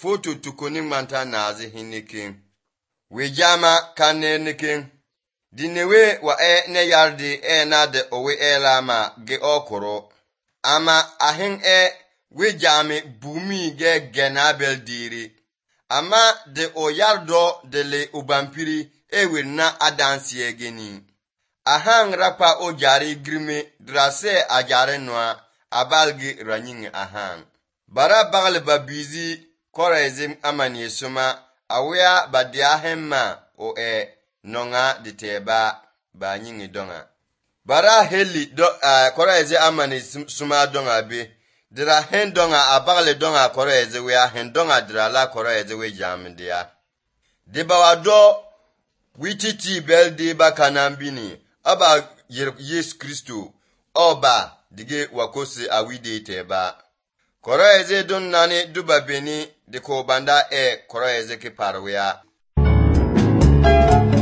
foto tukuni manta nazi hinnikin. Wejama kanenikin. Dinewe wa ne yardi na de owe lama ge okoro. Ama ahin wejame bumi ge genabel diri. Ama de o yardo de le ubampiri wirna adansiye geni. Ahang rapa o jari grime drase a jare noa abalgi ranying ahang. Bara bagal babizi korezim amanye suma awea badia hemma o nonga diteba ba nyingi donga. Bara heli koreze amani suma donga be. Dira hen donga abagle donga koreze wea hen donga dira la koreze we jamdia. Deba wado wititi belde ba kanambini. Aba Yesu Kristo oba dige wakose awide teba. Koreze don nani duba beni de ko banda koroeze ke parwea.